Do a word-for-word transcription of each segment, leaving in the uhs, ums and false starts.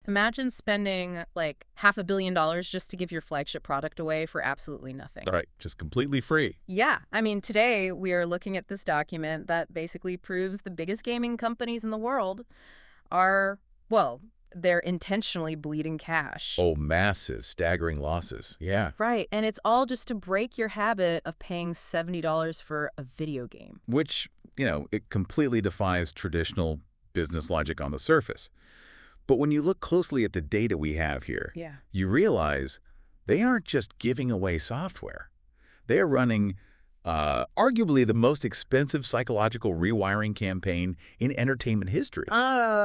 Imagine spending like half a billion dollars just to give your flagship product away for absolutely nothing. All right, just completely free. Yeah. I mean, today we are looking at this document that basically proves the biggest gaming companies in the world are, well, they're intentionally bleeding cash. Oh, massive, staggering losses. Yeah. Right. And it's all just to break your habit of paying seventy dollars for a video game. Which, you know, it completely defies traditional business logic on the surface. But when you look closely at the data we have here, Yeah. you realize they aren't just giving away software. They are running uh, arguably the most expensive psychological rewiring campaign in entertainment history. Uh,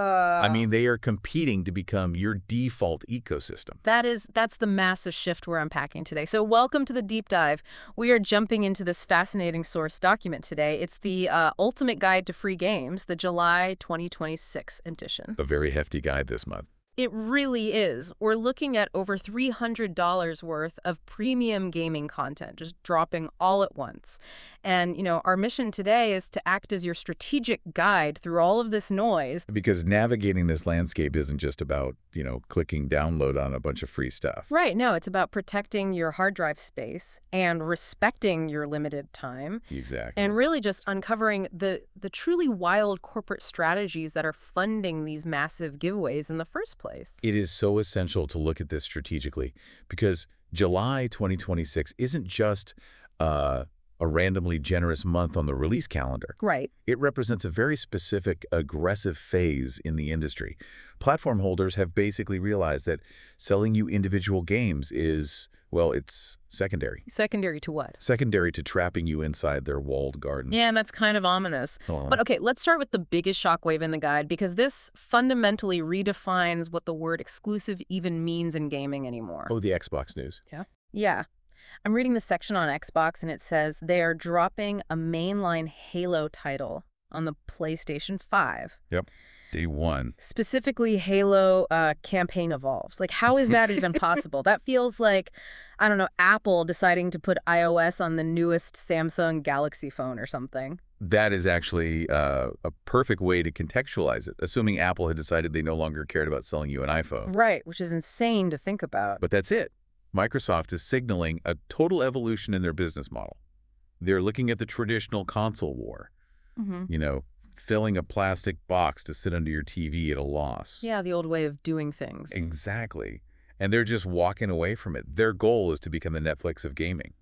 I mean, they are competing to become your default ecosystem. That is, that's the massive shift we're unpacking today. So welcome to the deep dive. We are jumping into this fascinating source document today. It's the uh, Ultimate Guide to Free Games, the July twenty twenty-six edition. A very hefty guide this month. It really is. We're looking at over three hundred dollars worth of premium gaming content, just dropping all at once. And, you know, our mission today is to act as your strategic guide through all of this noise. Because navigating this landscape isn't just about, you know, clicking download on a bunch of free stuff. Right. No, it's about protecting your hard drive space and respecting your limited time. Exactly. And really just uncovering the, the truly wild corporate strategies that are funding these massive giveaways in the first place. It is so essential to look at this strategically because July twenty twenty-six isn't just uh, a randomly generous month on the release calendar. Right. It represents a very specific, aggressive phase in the industry. Platform holders have basically realized that selling you individual games is, well, it's secondary. Secondary to what? Secondary to trapping you inside their walled garden. Yeah, and that's kind of ominous. Oh. But okay, let's start with the biggest shockwave in the guide because this fundamentally redefines what the word exclusive even means in gaming anymore. Oh, the Xbox news. Yeah? Yeah. I'm reading the section on Xbox and it says they are dropping a mainline Halo title on the PlayStation five. Yep. Day one. Specifically, Halo uh, Campaign Evolves. Like, how is that even possible? That feels like, I don't know, Apple deciding to put iOS on the newest Samsung Galaxy phone or something. That is actually uh, a perfect way to contextualize it, assuming Apple had decided they no longer cared about selling you an iPhone. Right, which is insane to think about. But that's it. Microsoft is signaling a total evolution in their business model. They're looking at the traditional console war, Mm-hmm. you know, filling a plastic box to sit under your T V at a loss. Yeah, the old way of doing things. Exactly. And they're just walking away from it. Their goal is to become the Netflix of gaming.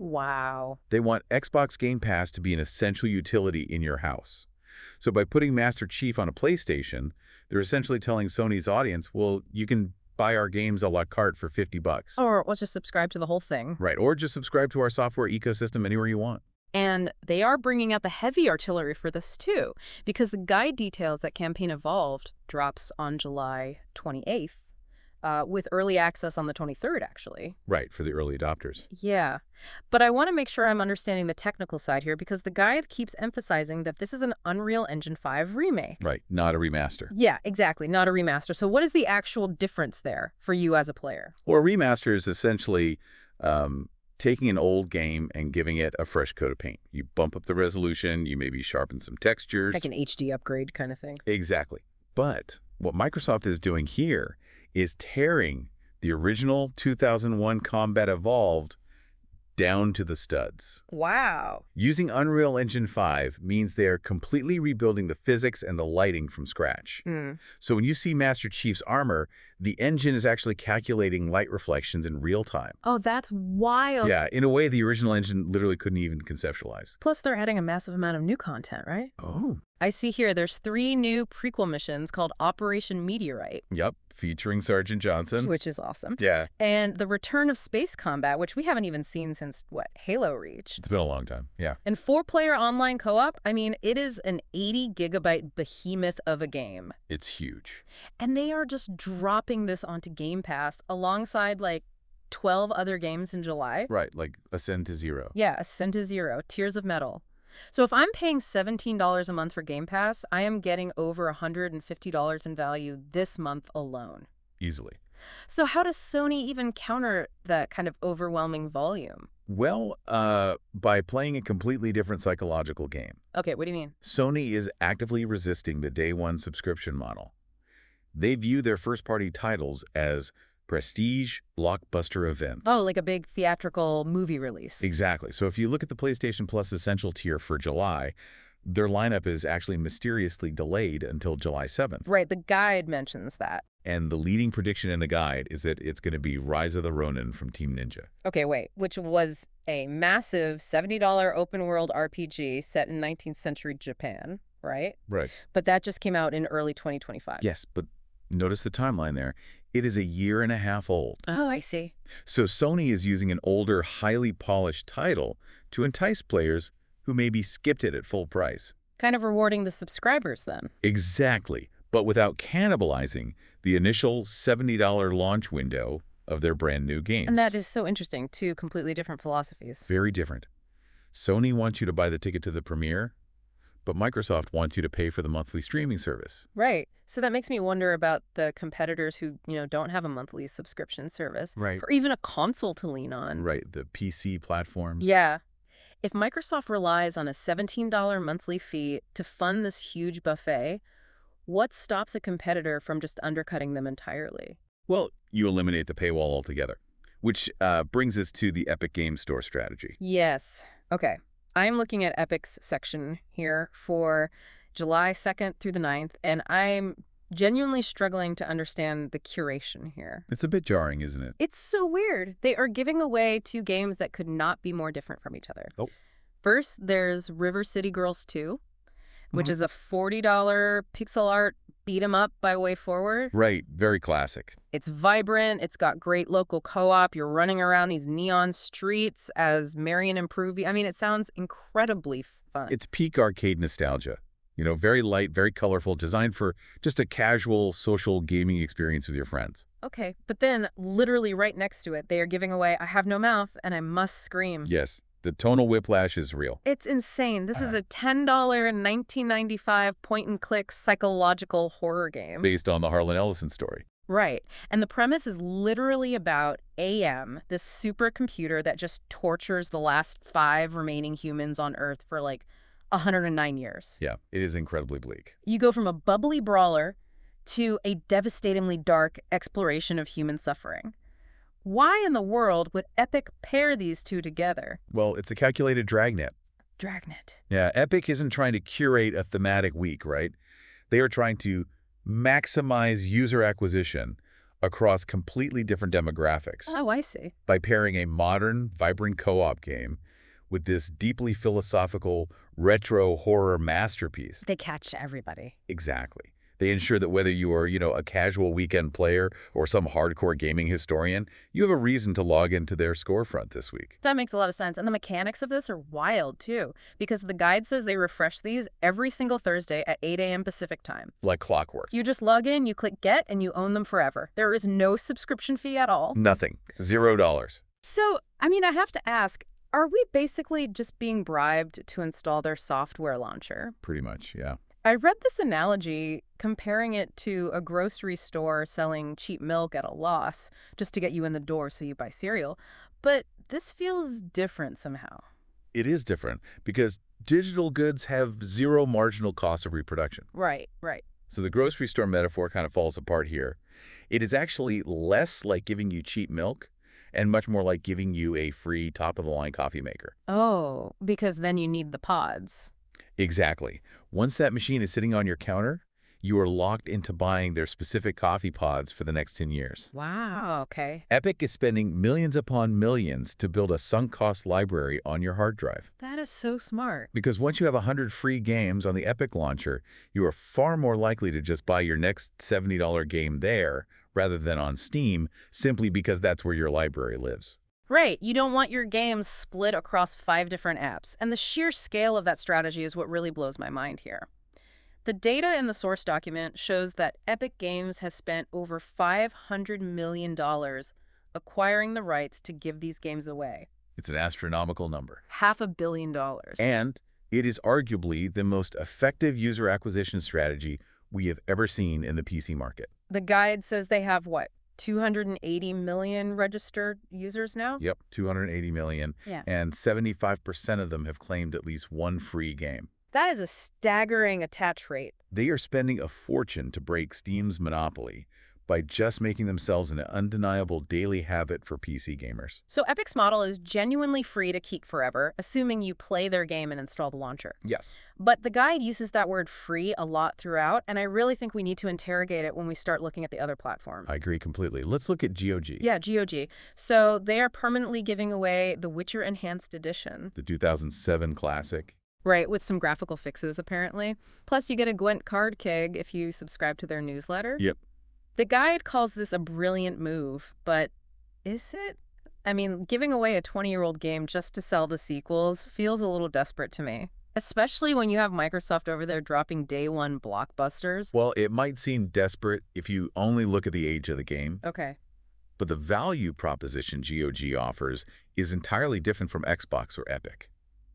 Wow. They want Xbox Game Pass to be an essential utility in your house. So by putting Master Chief on a PlayStation, they're essentially telling Sony's audience, well, you can buy our games a la carte for fifty bucks. Or let's just subscribe to the whole thing. Right. Or just subscribe to our software ecosystem anywhere you want. And they are bringing out the heavy artillery for this too, because the guide details that Campaign Evolved drops on July twenty-eighth, uh, with early access on the twenty-third, actually. Right, for the early adopters. Yeah. But I want to make sure I'm understanding the technical side here, because the guide keeps emphasizing that this is an Unreal Engine five remake. Right, not a remaster. Yeah, exactly, not a remaster. So what is the actual difference there for you as a player? Well, a remaster is essentially um, taking an old game and giving it a fresh coat of paint. You bump up the resolution, you maybe sharpen some textures. Like an H D upgrade kind of thing. Exactly. But what Microsoft is doing here is tearing the original two thousand one Combat Evolved down to the studs. Wow. Using Unreal Engine five means they are completely rebuilding the physics and the lighting from scratch. Mm. So when you see Master Chief's armor, the engine is actually calculating light reflections in real time. Oh, that's wild. Yeah, in a way the original engine literally couldn't even conceptualize. Plus, they're adding a massive amount of new content, right? Oh. I see here there's three new prequel missions called Operation Meteorite, Yep, featuring Sergeant Johnson. which is awesome. Yeah, And the return of space combat, which we haven't even seen since, what, Halo Reach. it's been a long time. Yeah. And four-player online co-op, I mean, it is an eighty gigabyte behemoth of a game. It's huge. And they are just dropping this onto Game Pass alongside, like, twelve other games in July. Right, like Ascend to Zero. Yeah, Ascent to Zero, Tears of Metal. So if I'm paying seventeen dollars a month for Game Pass, I am getting over one hundred fifty dollars in value this month alone. Easily. So how does Sony even counter that kind of overwhelming volume? Well, uh, by playing a completely different psychological game. Okay, what do you mean? Sony is actively resisting the day one subscription model. They view their first-party titles as prestige blockbuster events. Oh, like a big theatrical movie release. Exactly. So if you look at the PlayStation Plus Essential tier for July, their lineup is actually mysteriously delayed until July seventh. Right, the guide mentions that. And the leading prediction in the guide is that it's going to be Rise of the Ronin from Team Ninja. Okay, wait, which was a massive seventy dollar open-world R P G set in nineteenth century Japan, right? Right. But that just came out in early twenty twenty-five. Yes, but notice the timeline there. It is a year and a half old. Oh, I see. So Sony is using an older, highly polished title to entice players who maybe skipped it at full price. Kind of rewarding the subscribers then. Exactly, but without cannibalizing the initial seventy dollar launch window of their brand new games. And that is so interesting. Two completely different philosophies. Very different. Sony wants you to buy the ticket to the premiere, but Microsoft wants you to pay for the monthly streaming service. Right. So that makes me wonder about the competitors who, you know, don't have a monthly subscription service. Right. Or even a console to lean on. Right, the P C platforms. Yeah. If Microsoft relies on a seventeen dollar monthly fee to fund this huge buffet, what stops a competitor from just undercutting them entirely? Well, you eliminate the paywall altogether, which uh, brings us to the Epic Games Store strategy. Yes. Okay. I'm looking at Epic's section here for July second through the ninth, and I'm genuinely struggling to understand the curation here. It's a bit jarring, isn't it? It's so weird. They are giving away two games that could not be more different from each other. Oh. First, there's River City Girls two, which Mhm. is a forty dollar pixel art beat 'em up by WayForward. Right, very classic. It's vibrant. It's got great local co-op. You're running around these neon streets as Marion and Pruvy. I mean, it sounds incredibly fun. It's peak arcade nostalgia. You know, very light, very colorful, designed for just a casual social gaming experience with your friends. Okay, but then literally right next to it, they are giving away I Have No Mouth and I Must Scream. Yes, the tonal whiplash is real. It's insane. This is a ten dollar nineteen ninety-five point-and-click psychological horror game. Based on the Harlan Ellison story. Right. And the premise is literally about A M, this supercomputer that just tortures the last five remaining humans on Earth for like one hundred nine years. Yeah, it is incredibly bleak. You go from a bubbly brawler to a devastatingly dark exploration of human suffering. Why in the world would Epic pair these two together? Well, it's a calculated dragnet. Dragnet. Yeah, Epic isn't trying to curate a thematic week, right? They are trying to maximize user acquisition across completely different demographics Oh, I see. by pairing a modern, vibrant co-op game with this deeply philosophical, retro horror masterpiece. They catch everybody. Exactly. They ensure that whether you are, you know, a casual weekend player or some hardcore gaming historian, you have a reason to log into their storefront this week. That makes a lot of sense. And the mechanics of this are wild, too, because the guide says they refresh these every single Thursday at eight A M Pacific time. Like clockwork. You just log in, you click Get, and you own them forever. There is no subscription fee at all. Nothing. Zero dollars. So, I mean, I have to ask, are we basically just being bribed to install their software launcher? Pretty much, yeah. I read this analogy comparing it to a grocery store selling cheap milk at a loss just to get you in the door so you buy cereal. But this feels different somehow. It is different because digital goods have zero marginal cost of reproduction. Right, right. So the grocery store metaphor kind of falls apart here. It is actually less like giving you cheap milk and much more like giving you a free top-of-the-line coffee maker. Oh, because then you need the pods. Exactly. Once that machine is sitting on your counter, you are locked into buying their specific coffee pods for the next ten years. Wow, okay. Epic is spending millions upon millions to build a sunk cost library on your hard drive. That is so smart. Because once you have one hundred free games on the Epic launcher, you are far more likely to just buy your next seventy dollar game there rather than on Steam, simply because that's where your library lives. Right. You don't want your games split across five different apps. And the sheer scale of that strategy is what really blows my mind here. The data in the source document shows that Epic Games has spent over five hundred million dollars acquiring the rights to give these games away. It's an astronomical number. Half a billion dollars. And it is arguably the most effective user acquisition strategy we have ever seen in the P C market. The guide says they have, what, two hundred eighty million registered users now? Yep, two hundred eighty million. Yeah. And seventy-five percent of them have claimed at least one free game. That is a staggering attach rate. They are spending a fortune to break Steam's monopoly by just making themselves an undeniable daily habit for P C gamers. So Epic's model is genuinely free to keep forever, assuming you play their game and install the launcher. Yes. But the guide uses that word free a lot throughout, and I really think we need to interrogate it when we start looking at the other platform. I agree completely. Let's look at G O G. Yeah, G O G. So they are permanently giving away the Witcher Enhanced Edition. The two thousand seven classic. Right, with some graphical fixes, apparently. Plus, you get a Gwent card keg if you subscribe to their newsletter. Yep. The guide calls this a brilliant move, but is it? I mean, giving away a twenty-year-old game just to sell the sequels feels a little desperate to me, especially when you have Microsoft over there dropping day one blockbusters. Well, it might seem desperate if you only look at the age of the game, Okay. but the value proposition G O G offers is entirely different from Xbox or Epic.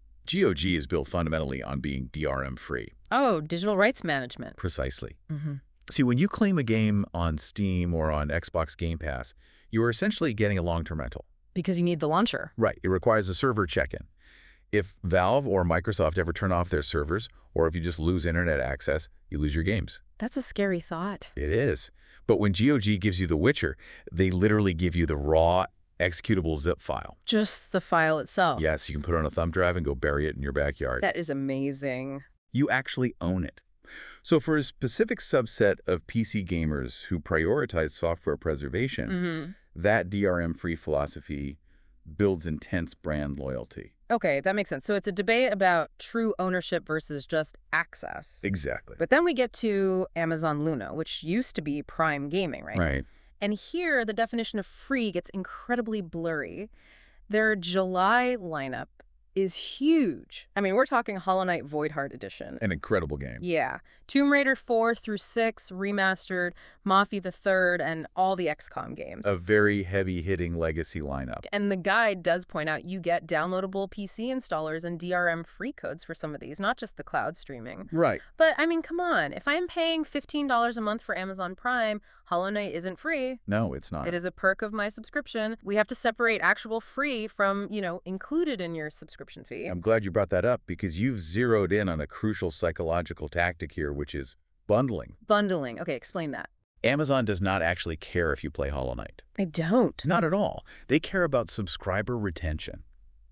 G O G is built fundamentally on being D R M-free. Oh, digital rights management. Precisely. Mm-hmm. See, when you claim a game on Steam or on Xbox Game Pass, you are essentially getting a long-term rental. Because you need the launcher. Right. It requires a server check-in. If Valve or Microsoft ever turn off their servers, or if you just lose internet access, you lose your games. That's a scary thought. It is. But when G O G gives you The Witcher, they literally give you the raw, executable zip file. Just the file itself. Yes, you can put it on a thumb drive and go bury it in your backyard. That is amazing. You actually own it. So for a specific subset of P C gamers who prioritize software preservation, Mm-hmm. that D R M-free philosophy builds intense brand loyalty. Okay, that makes sense. So it's a debate about true ownership versus just access. Exactly. But then we get to Amazon Luna, which used to be Prime Gaming, right? Right. And here, the definition of free gets incredibly blurry. Their July lineup is huge. I mean, we're talking Hollow Knight Voidheart Edition. An incredible game. Yeah. Tomb Raider four through six, remastered, Mafia the Third, and all the X COM games. A very heavy-hitting legacy lineup. And the guide does point out you get downloadable P C installers and D R M free codes for some of these, not just the cloud streaming. Right. But, I mean, come on. If I'm paying fifteen dollars a month for Amazon Prime, Hollow Knight isn't free. No, it's not. It is a perk of my subscription. We have to separate actual free from, you know, included in your subscription fee. I'm glad you brought that up because you've zeroed in on a crucial psychological tactic here, which is bundling. Bundling. Okay, explain that. Amazon does not actually care if you play Hollow Knight. I don't. Not at all. They care about subscriber retention.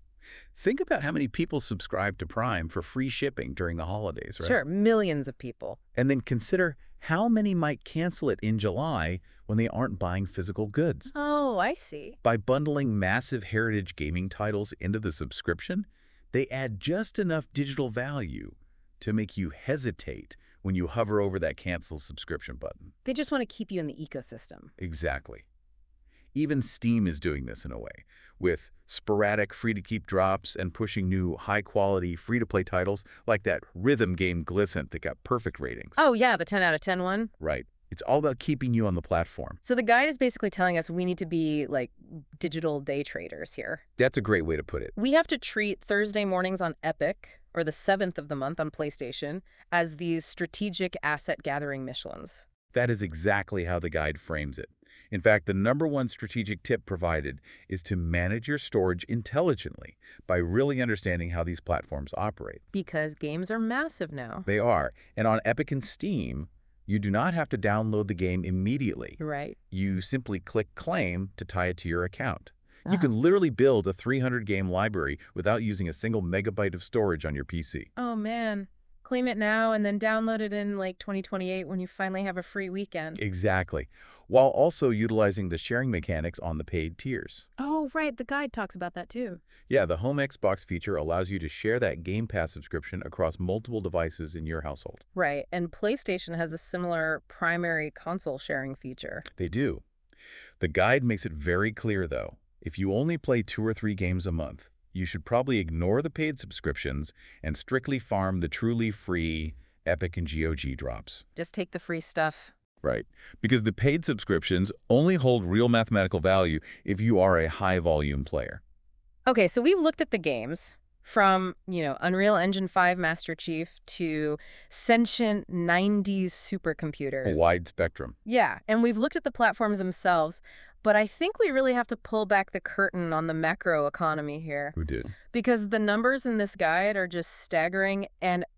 Think about how many people subscribe to Prime for free shipping during the holidays, right? Sure, millions of people. And then consider how many might cancel it in July when they aren't buying physical goods. Oh, I see. By bundling massive heritage gaming titles into the subscription, they add just enough digital value to make you hesitate when you hover over that cancel subscription button. They just want to keep you in the ecosystem. Exactly. Even Steam is doing this in a way, with sporadic free-to-keep drops and pushing new high-quality free-to-play titles like that rhythm game Gliscent that got perfect ratings. Oh, yeah, the ten out of ten one. Right. It's all about keeping you on the platform. So the guide is basically telling us we need to be, like, digital day traders here. That's a great way to put it. We have to treat Thursday mornings on Epic, or the seventh of the month on PlayStation, as these strategic asset-gathering Michelins. That is exactly how the guide frames it. In fact, the number one strategic tip provided is to manage your storage intelligently by really understanding how these platforms operate. Because games are massive now. They are. And on Epic and Steam, you do not have to download the game immediately. Right. You simply click Claim to tie it to your account. You Ah. can literally build a three hundred game library without using a single megabyte of storage on your P C. Oh, man. Claim it now and then download it in, like, twenty twenty-eight when you finally have a free weekend. Exactly. While also utilizing the sharing mechanics on the paid tiers. Oh, right. The guide talks about that, too. Yeah, the Home Xbox feature allows you to share that Game Pass subscription across multiple devices in your household. Right. And PlayStation has a similar primary console sharing feature. They do. The guide makes it very clear, though. If you only play two or three games a month, you should probably ignore the paid subscriptions and strictly farm the truly free Epic and G O G drops. Just take the free stuff. Right. Because the paid subscriptions only hold real mathematical value if you are a high-volume player. Okay, so we've looked at the games from, you know, Unreal Engine five Master Chief to sentient nineties supercomputers. A wide spectrum. Yeah, and we've looked at the platforms themselves, but I think we really have to pull back the curtain on the macro economy here. Who did? Because the numbers in this guide are just staggering, and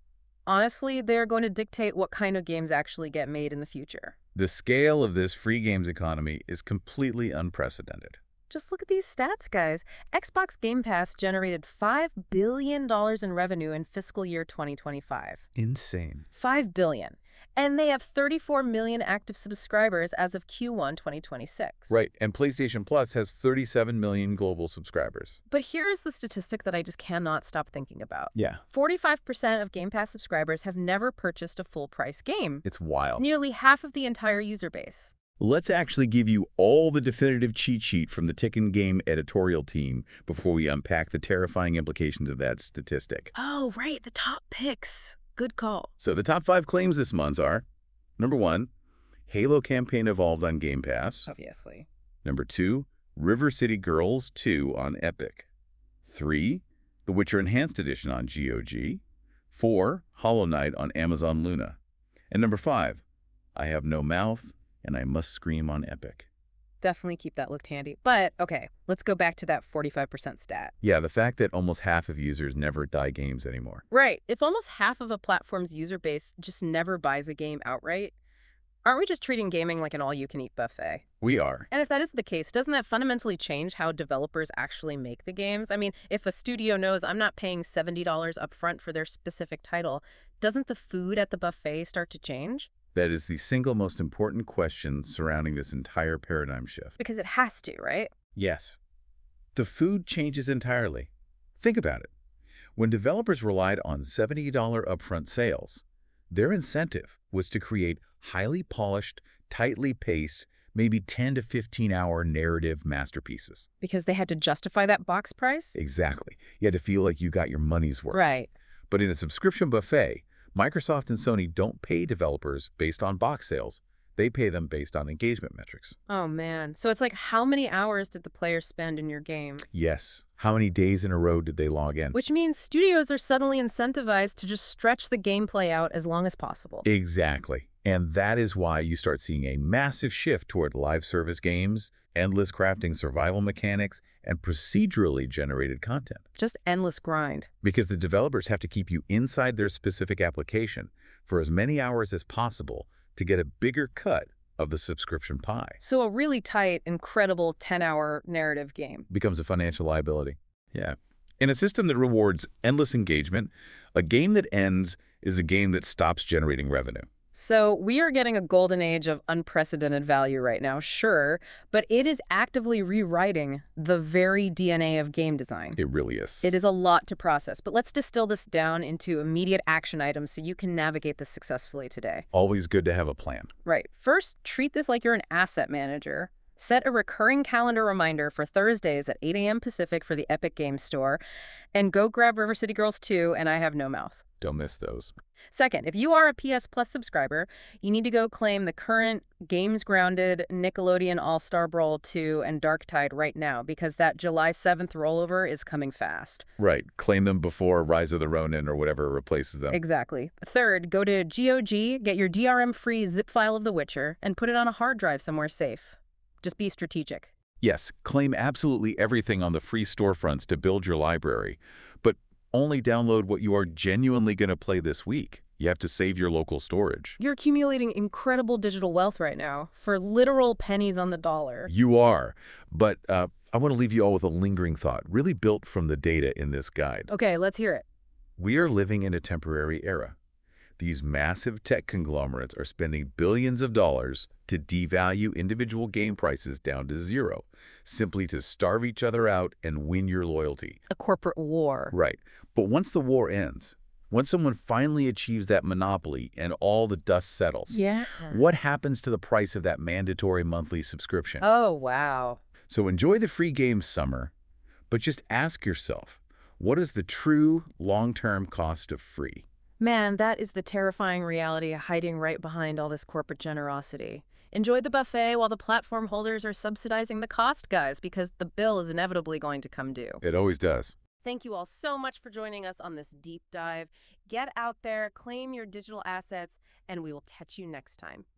Honestly, they're going to dictate what kind of games actually get made in the future. The scale of this free games economy is completely unprecedented. Just look at these stats, guys. Xbox Game Pass generated five billion dollars in revenue in fiscal year twenty twenty-five. Insane. five billion dollars. And they have thirty-four million active subscribers as of Q one twenty twenty-six. Right, and PlayStation Plus has thirty-seven million global subscribers. But here is the statistic that I just cannot stop thinking about. Yeah. forty-five percent of Game Pass subscribers have never purchased a full-price game. It's wild. Nearly half of the entire user base. Let's actually give you all the definitive cheat sheet from the Tick and Game editorial team before we unpack the terrifying implications of that statistic. Oh, right, the top picks. Good call. So the top five claims this month are, number one, Halo campaign evolved on Game Pass. Obviously. Number two, River City Girls two on Epic. Three, The Witcher Enhanced Edition on G O G. Four, Hollow Knight on Amazon Luna. And number five, I Have No Mouth and I Must Scream on Epic. Definitely keep that looked handy. But, okay, let's go back to that forty-five percent stat. Yeah, the fact that almost half of users never buy games anymore. Right. If almost half of a platform's user base just never buys a game outright, aren't we just treating gaming like an all-you-can-eat buffet? We are. And if that is the case, doesn't that fundamentally change how developers actually make the games? I mean, if a studio knows I'm not paying seventy dollars upfront for their specific title, doesn't the food at the buffet start to change? That is the single most important question surrounding this entire paradigm shift. Because it has to, right? Yes. The food changes entirely. Think about it. When developers relied on seventy dollars upfront sales, their incentive was to create highly polished, tightly paced, maybe ten to fifteen hour narrative masterpieces. Because they had to justify that box price? Exactly. You had to feel like you got your money's worth. Right. But in a subscription buffet, Microsoft and Sony don't pay developers based on box sales. They pay them based on engagement metrics. Oh, man. So it's like, how many hours did the player spend in your game? Yes. How many days in a row did they log in? Which means studios are suddenly incentivized to just stretch the gameplay out as long as possible. Exactly. And that is why you start seeing a massive shift toward live service games, endless crafting survival mechanics, and procedurally generated content. Just endless grind. Because the developers have to keep you inside their specific application for as many hours as possible to get a bigger cut of the subscription pie. So a really tight, incredible ten-hour narrative game Becomes a financial liability. Yeah. In a system that rewards endless engagement, a game that ends is a game that stops generating revenue. So we are getting a golden age of unprecedented value right now, sure, but it is actively rewriting the very D N A of game design. It really is. It is a lot to process, but let's distill this down into immediate action items so you can navigate this successfully today. Always good to have a plan. Right. First, treat this like you're an asset manager. Set a recurring calendar reminder for Thursdays at eight A M Pacific for the Epic Games Store, and go grab River City Girls two and I Have No Mouth. Don't miss those. Second, if you are a P S Plus subscriber, you need to go claim the current Games Grounded, Nickelodeon All-Star Brawl two, and Darktide right now, because that July seventh rollover is coming fast. Right. Claim them before Rise of the Ronin or whatever replaces them. Exactly. Third, go to G O G, get your D R M-free zip file of The Witcher, and put it on a hard drive somewhere safe. Just be strategic. Yes, claim absolutely everything on the free storefronts to build your library, but only download what you are genuinely going to play this week. You have to save your local storage. You're accumulating incredible digital wealth right now for literal pennies on the dollar. You are, but uh, I want to leave you all with a lingering thought, really built from the data in this guide. Okay, let's hear it. We are living in a temporary era. These massive tech conglomerates are spending billions of dollars to devalue individual game prices down to zero, simply to starve each other out and win your loyalty. A corporate war. Right. But once the war ends, once someone finally achieves that monopoly and all the dust settles, Yeah. what happens to the price of that mandatory monthly subscription? Oh, wow. So enjoy the free games summer, but just ask yourself, what is the true long-term cost of free? Man, that is the terrifying reality hiding right behind all this corporate generosity. Enjoy the buffet while the platform holders are subsidizing the cost, guys, because the bill is inevitably going to come due. It always does. Thank you all so much for joining us on this deep dive. Get out there, claim your digital assets, and we will catch you next time.